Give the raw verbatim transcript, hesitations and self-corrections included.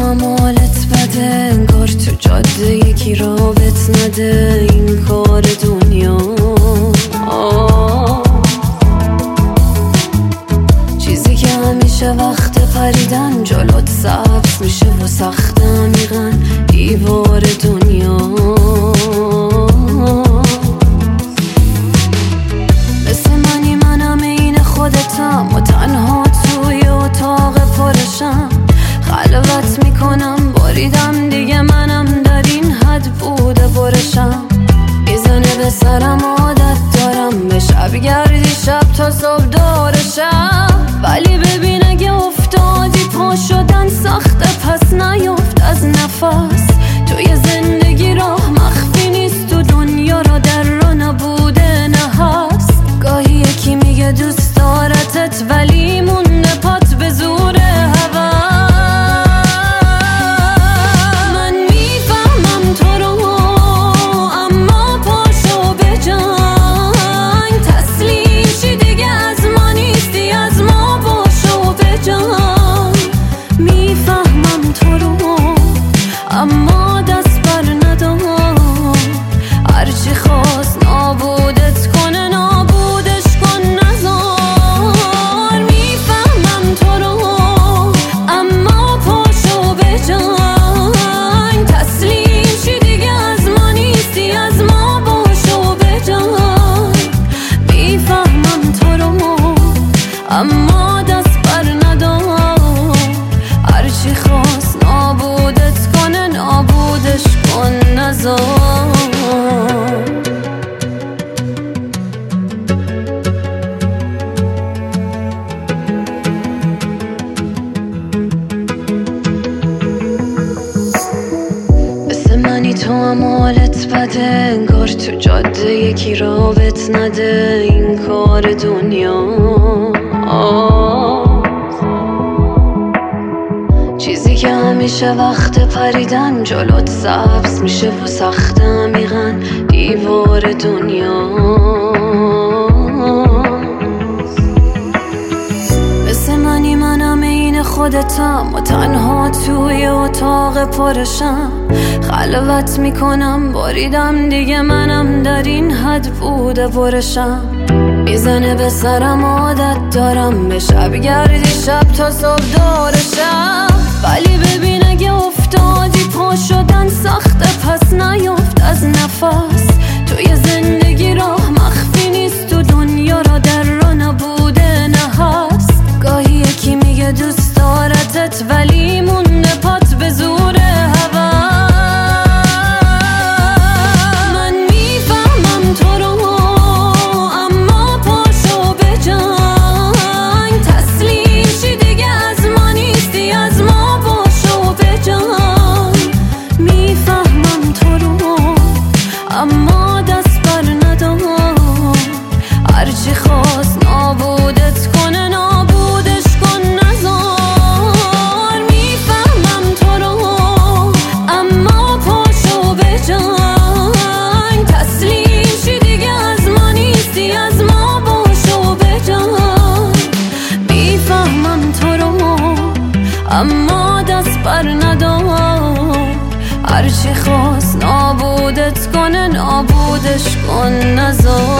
هم حالت بده، انگار تو جاده یکی رابط نده. این کار دنیا آه. چیزی که همیشه وقت پریدن جلوت سبز میشه و سخت عمیقاً دیوار دنیا. مثل منی منم این خودتم و تنها توی اتاق پرشم. خلوت میکنم باریدم دیگه، منم در این حد بوده برشم. میزنه به سرم عادت دارم به شب گردی شب تا صبح دارشم. ولی ببین اگه افتادی پا شدن سخته، پس نیفت از نفس. توی زندگی راه مخفی نیست، تو دنیا را در را نبوده نه هست. گاهی یکی میگه دوست دارتت ولی مونده پات به زور هوا. من میفهمم تو رو اما پاشو به جنگ. تسلیم شی دیگه از ما نیستی، از ما باشو به جنگ. میفهمم تو رو اما دست بر ندار. هرچی خواست نابودت کنه نابودش کن نزار. میفهمم تو رو اما پاشو به جنگ. تسلیم شی دیگه از ما نیستی، از ما باشو به جنگ. میفهمم تو رو اما دست بر ندار. هرچی خواست نابودت کنه نابودش کن نزار. مثل منی تو هم حالت بده، انگار تو جاده یکی رابط نده. این کار دنیا آه. چیزی که همیشه وقت پریدن جلوت سبز میشه و سخت عمیقاً دیوار دنیا. مثل منی منم این خودتم و تنها توی اتاق پرشم. خلوت میکنم باریدم دیگه، منم در این حد بوده برشم. میزنه به سرم عادت دارم به شب گردی شب تا صبح دارشم. ولی ببین اگه افتادی پا شدن سخته، پس نیفت از نفس. توی زندگی راه مخفی نیست، تو دنیا را در را نبوده نه هست. گاهی یکی میگه دوست دارتت ولی مونده پات به زور هوا. من میفهمم تو رو اما پاشو به جنگ. تسلیم شی دیگه از ما نیستی، از ما باشو به جنگ. میفهمم تو رو اما دست بر ندار. هرچی خواست نابودت کنه نابودش کن نزار. میفهمم تو رو اما پاشو به جنگ. تسلیم شی دیگه از ما نیستی، از ما باشو به جنگ. میفهمم تو رو اما دست بر ندار. هرچی خواست نابودت کنه نابودش کن نزار.